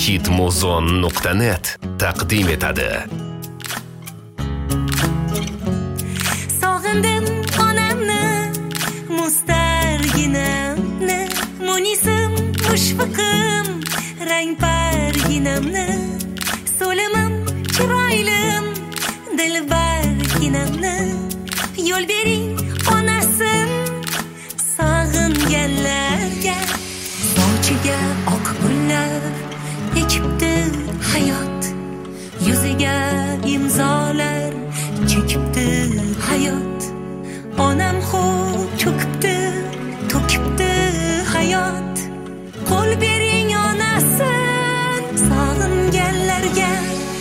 hitmuzon.net taqdim etadi. Sog'indim onamni, mustarginamni, munisim, mushfiqim, rangparginamni, so'limim, chiroylim, dilbarginamni, yo'l bering onasim, sog'inganlarga. Sochiga oq gullar ekibdi hayot, yuziga imzolar chekibdi hayot. Onam xo'p cho'kibdi, to'kibdi hayot. Qo'l bering onasin, sog'inganlarga.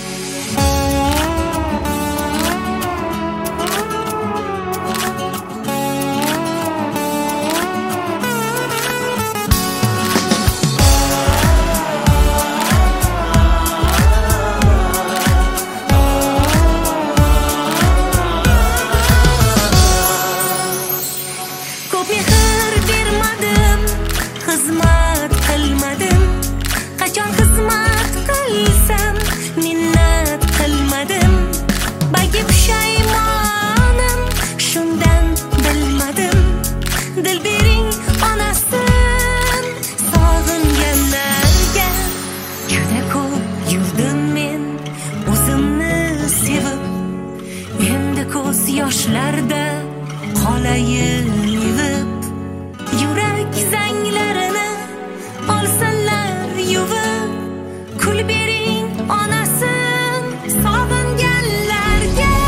Mehr bermadim, xizmat qilmadim. Qachon xizmat qilsam, minnat qilmadim. Balki pushaymonim, shundan bilmadim. Dil bering onasin, sog'inganlarga. Juda ko'p yurdim men o'zimni sevib, endi ko'z yoshlarda qolayin yuvib. Yurak zanglarini olsinlar yuvib. Kul bering onasin, sog'inganlarga.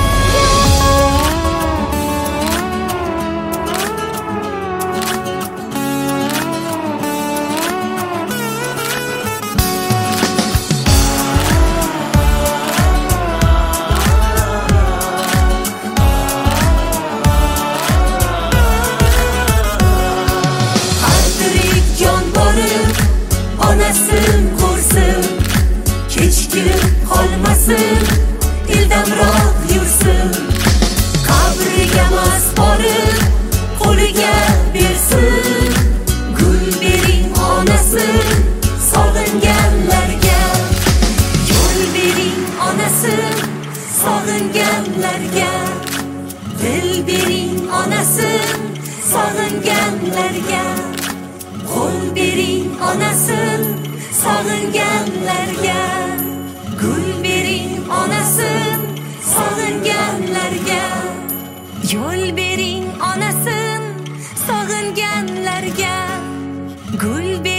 Onasin ko'rsin, kechikib qolmasin, ildamroq yursin. Qabriga mas borib, qo'liga bersin. Gul bering onasin, sog'inganlarga. Yo'l bering onasin, sog'inganlarga. Dil bering onasin, sog'inganlarga. Qo'l bering onasin, sog'inganlarga. Gul bering onasin, sog'inganlarga. Yo'l bering onasin, sog'inganlarga. Gul